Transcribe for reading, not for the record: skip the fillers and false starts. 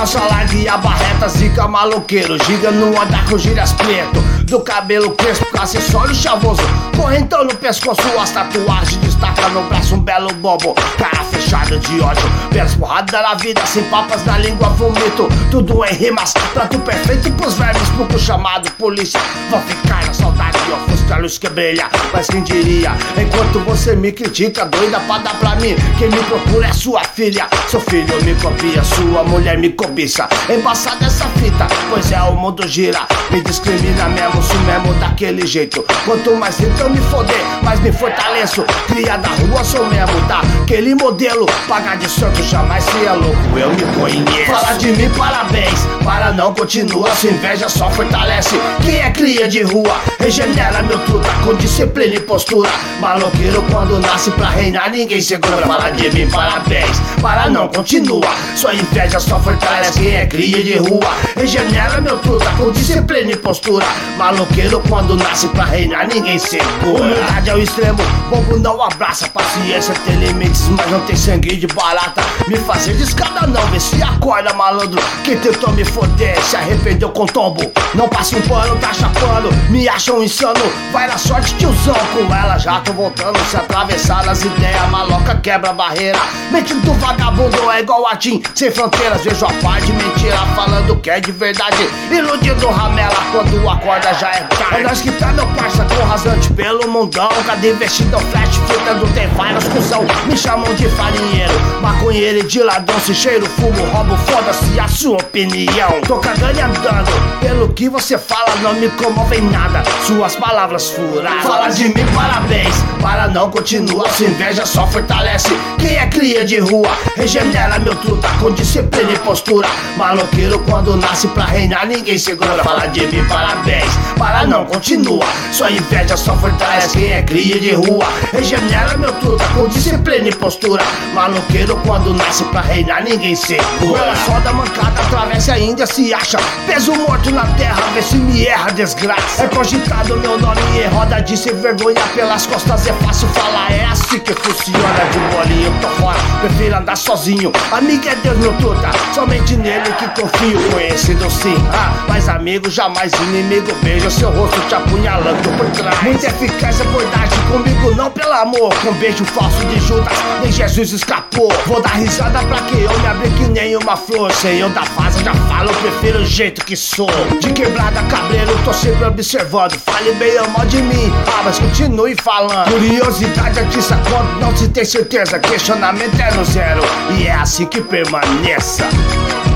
nossa live a barreta zica maloqueiro. Giga no andar com gírias preto, do cabelo crespo, acessório chavoso, correntão no pescoço, as tatuagens destaca no braço um belo bobo. Cara fechada de ódio, pelas porradas na vida, sem papas na língua, vomito tudo em rimas, prato perfeito pros vermes, pouco chamado polícia. Vão ficar na saudade, ofuscar luz que brilha, mas quem diria, enquanto você me critica, doida pra dar pra mim, quem me procura é sua filha. Seu filho me copia, sua mulher me cobiça, embaçada essa fita, pois é o mundo gira, me discrimina mesmo, se mesmo daquele jeito. Quanto mais tento eu me foder, mais me fortaleço, cria da rua sou mesmo daquele modelo, pagar de santo jamais se é louco, eu me conheço. Fala de mim, parabéns, para não continua, sua inveja só fortalece, quem é cria de rua, regenera meu truta com disciplina e postura, maloqueiro quando nasce pra reinar ninguém segura. Fala de mim, parabéns, para não continua, sua inveja só fortalece, quem é cria de rua, regenera meu truta com disciplina e postura, maloqueiro quando nasce pra reinar ninguém segura. Humildade ao extremo, bobo não abraça, paciência tem limites, mas não tem sangue de barata, me fazer de escada não, vê se acorda malandro, quem tentou me foder se arrependeu com tombo, não passa um pano, tá chapando, me acham insano, vai na sorte tiozão, com ela já tô voltando, se atravessar nas ideias, maloca quebra a barreira, mente do vagabundo é igual a Tim, sem fronteiras, vejo a par de mentira, falando que é de verdade, iludido ramela, quando acorda já é tarde. É nós que tá meu parça, com rasante pelo mundão, cadê vestido flash, fritando tem várias cuzão, me chamam de farinheiro, maconheiro e de ladrão, se cheiro, fumo, roubo, foda-se a sua opinião, tô cagando e andando, pelo que você fala não me comovem nada, suas palavras furadas. Fala de mim, parabéns, para não continua, sua inveja só fortalece, quem é cria de rua, regenera meu truta com disciplina e postura, maloqueiro quando nasce pra reinar ninguém segura. Fala de mim, parabéns, para não continua, sua inveja só fortalece, quem é cria de rua, regenera meu truta com disciplina e postura, maloqueiro quando nasce pra reinar ninguém segura. Ela só da mancada atravessa a Índia, se acha peso morto na terra, vê se me erra desgraça, é cogitado meu nome em roda de sem vergonha pelas costas, é fácil falar, é assim que funciona, de bolinho eu tô fora, prefiro andar sozinho, amigo é Deus meu truta, somente nele que confio, conhecido sim, mas amigo jamais inimigo, veja seu rosto te apunhalando por trás, muita eficácia abordagem comigo não pelo amor, com beijo falso de Judas, nem Jesus escapou, vou dar risada pra que eu me abrir que nem uma flor, sem eu da fase já falo, eu prefiro o jeito que sou, de quebrada cabreiro, tô sempre observando, fale bem ou mal de mim, mas continue falando, curiosidade atiça quando não se tem certeza, questionamento é no zero, e é assim que permaneça.